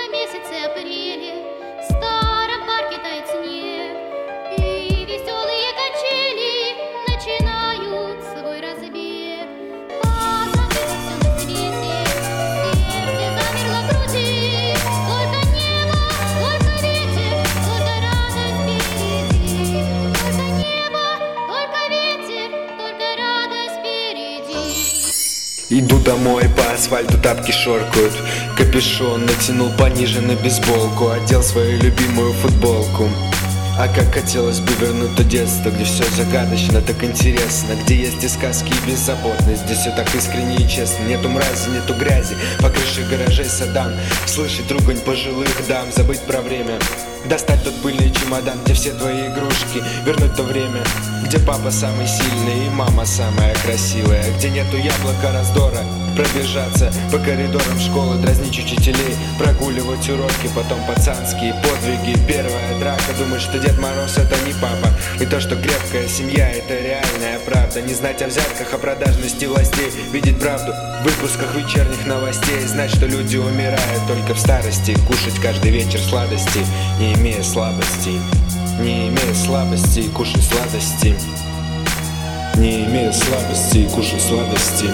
в месяце апреле в старом парке тает снег, и веселые качели начинают свой разбег. Позабыла все на свете, сердце замерло в груди, только небо, только ветер, только радость впереди. Только небо, только ветер, только радость впереди. Иду домой, по асфальту тапки шоркают, капюшон натянул пониже на бейсболку, одел свою любимую футболку. А как хотелось бы вернуть то детство, где все загадочно, так интересно, где есть и сказки, и беззаботность, где все так искренне и честно. Нету мрази, нету грязи, по крыше гаражей садам, слышать ругань пожилых дам, забыть про время, достать тот пыльный чемодан, где все твои игрушки, вернуть то время, где папа самый сильный и мама самая красивая, где нету яблока раздора, пробежаться по коридорам школы, дразнить учителей, прогуливать уроки, потом пацанские подвиги, первая драка, думать, что Дед Мороз это не папа, и то, что крепкая семья это реальная правда, не знать о взятках, о продажности властей, видеть правду в выпусках вечерних новостей, знать, что люди умирают только в старости, кушать каждый вечер сладости, не имея слабостей. Не имея слабости, кушай сладости. Не имея слабости, кушай сладости.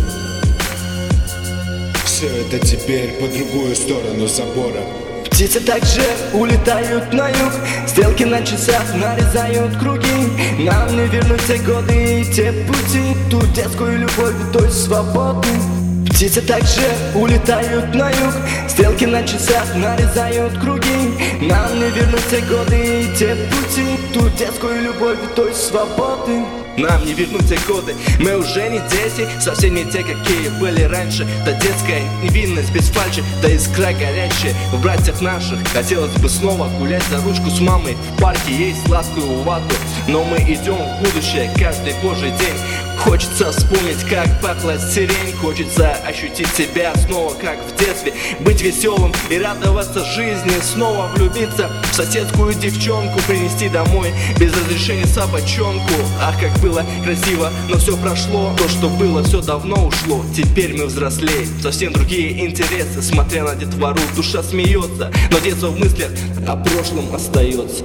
Все это теперь по другую сторону забора. Птицы также улетают на юг, стрелки на часах нарезают круги. Нам не вернуть те годы и те пути, ту детскую любовь, той свободы. Птицы также улетают на юг, стрелки на часах нарезают круги. Нам не вернуть те годы и те пути, ту детскую любовь, той свободы. Нам не вернуть те годы, мы уже не дети, совсем не те, какие были раньше. Та детская невинность без фальши, да искра горячая в братьях наших. Хотелось бы снова гулять за ручку с мамой в парке, есть сладкую вату, но мы идем в будущее каждый божий день. Хочется вспомнить, как пахла сирень, хочется ощутить себя снова, как в детстве, быть веселым и радоваться жизни, снова влюбиться в соседскую девчонку, принести домой без разрешения собачонку. Ах, как было красиво, но все прошло, то, что было, все давно ушло. Теперь мы взрослеем, совсем другие интересы, смотря на детвору, душа смеется, но детство в мыслях о прошлом остается.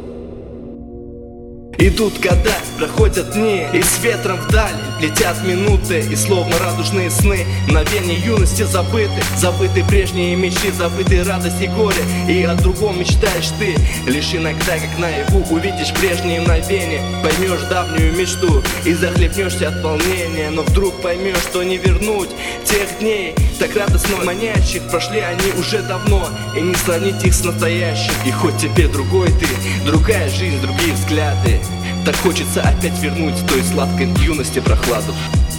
Идут года, проходят дни, и с ветром вдаль летят минуты, и словно радужные сны мгновения юности забыты, забыты прежние мечты, забыты радость и горе, и о другом мечтаешь ты. Лишь иногда, как наяву, увидишь прежние мгновения, поймешь давнюю мечту и захлебнешься от волнения, но вдруг поймешь, что не вернуть тех дней, так радостно манящих, прошли они уже давно, и не сравнить их с настоящим. И хоть теперь другой ты, другая жизнь, другие взгляды, так хочется опять вернуть той сладкой юности прохладу.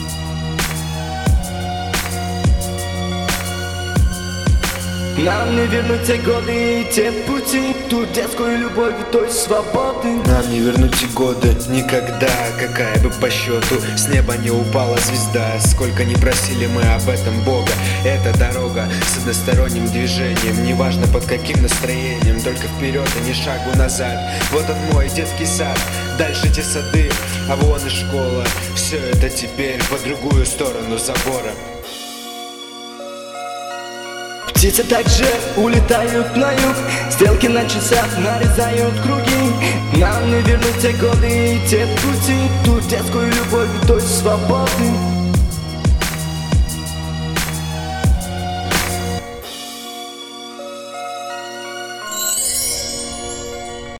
Нам не вернуть те годы и те пути, ту детскую любовь и той свободы. Нам не вернуть те годы никогда, какая бы по счету с неба не упала звезда. Сколько не просили мы об этом Бога, эта дорога с односторонним движением, неважно под каким настроением, только вперед и ни шагу назад. Вот он мой детский сад, дальше те сады, а вон и школа. Все это теперь по другую сторону забора. Птицы также улетают на юг, стрелки на часах нарезают круги. Нам не вернуть те годы и те пути, ту детскую любовь, той свободы.